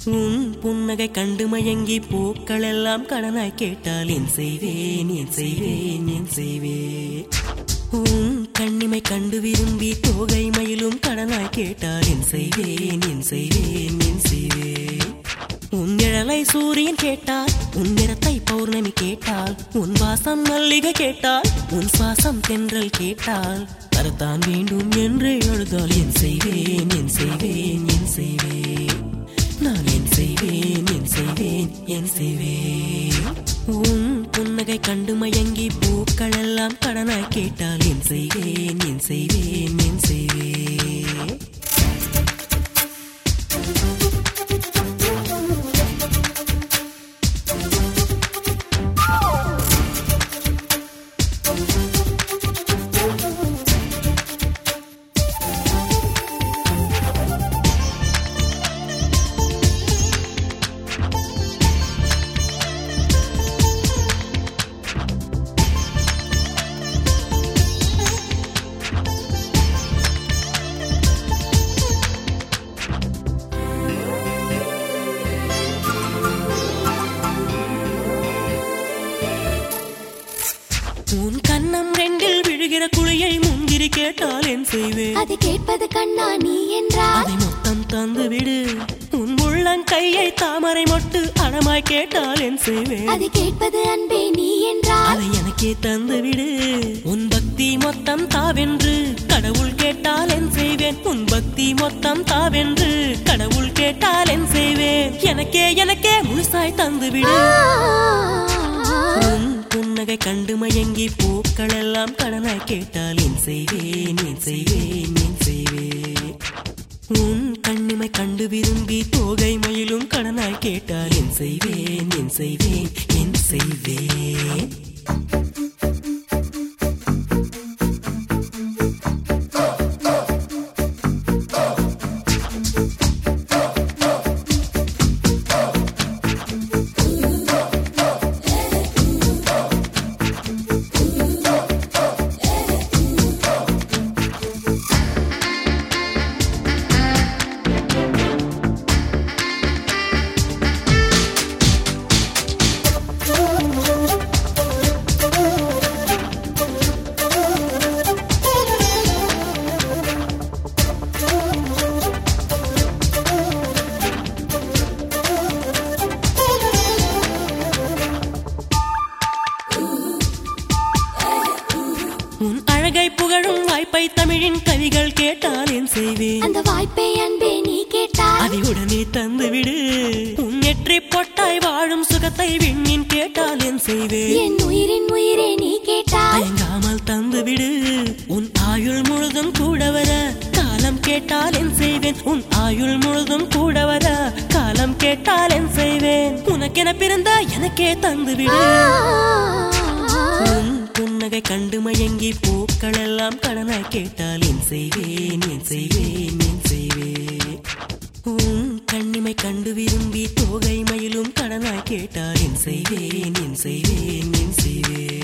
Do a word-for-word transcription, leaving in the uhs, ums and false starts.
உன் புன்னகை கண்டு மயங்கி பூக்கள் எல்லாம் கடனாய் கேட்டால் என் செய்வேன் என் செய்வேன் என் செய்வேன். உன் கண்ணிமை கண்டு விரும்பி தோகை மயிலும் கடனாய் கேட்டால் என் செய்வேன் என் செய்வேன் என் செய்வேன். உன் நிழலை சூரியன் கேட்டால், உன் நிறத்தை பௌர்ணமி கேட்டால், உன் வாசம் மல்லிகை கேட்டால், உன் சுவாசம் தென்றல் கேட்டால் தரத்தான் வேண்டும் என்று எழுதால் என் செய்வேன் என் செய்வேன் என் செய்வேன். நான் என் செய்வேன் என் செய்வேன் என் செய்வேன். உன் புன்னகை கண்டு மயங்கி பூக்கள் எல்லாம் கடனாய் கேட்டால் என் செய்வேன் என் செய்வேன் என் செய்வேன். உன் கண்ணம் ரெண்டில் விழுகிற குழியை முந்திரி கேட்டால் என் செய்வேன். அது கேட்பது கண்ணா நீ என்றால் அதை மொத்தம் தந்து விடு. உன் உள்ளங்கையை தாமரை மொட்டு அழமாய் கேட்டால் என் செய்வேன். அது கேட்பது அன்பே நீ என்றால் அதை எனக்கே தந்து விடு. உன் பக்தி மொத்தம் தாவென்று கடவுள் கேட்டால் என் செய்வேன். உன் பக்தி மொத்தம் தாவென்று கடவுள் கேட்டால் என் செய்வேன். எனக்கே எனக்கே முழுசாய் தந்து விடு. உன் புன்னகை கண்டு மயங்கி பூக்கள் எல்லாம் கடனாய் கேட்டால் என் செய்வேன் என் செய்வேன் என் செய்வேன். உன் கண்ணிமை கண்டு விரும்பி தோகை மயிலும் கடனாய் கேட்டால் என் செய்வேன் என் செய்வேன் என் செய்வேன். உன் அழகை புகழும் வாய்ப்பை தமிழின் கவிகள் கேட்டால் என் செய்வேன். அந்த வாய்ப்பை அன்பே நீ கேட்டால் அதை உடனே தந்து விடு. உன் நெற்றி பொட்டாய் வாழும் சுகத்தை விண்ணின் கேட்டால் என் செய்வேன். என் உயிரின் உயிரே நீ கேட்டால் தயங்காமல் தந்து விடு. உன் ஆயுள் முழுதும் கூட வர காலம் கேட்டால் என் செய்வேன். உன் ஆயுள் முழுதும் கூட வர காலம் கேட்டால் என் செய்வேன். உனக்கென பிறந்த எனக்கே தந்து விடு. உன் புன்னகை கண்டு மயங்கி பூக்கள் எல்லாம் கடனாய் கேட்டால் என் செய்வேன் என் செய்வேன் என் செய்வேன். உன் கண்ணிமை கண்டு விரும்பி தோகை மயிலும் கடனாய் கேட்டால் என் செய்வேன் என் செய்வேன் என் செய்வேன்.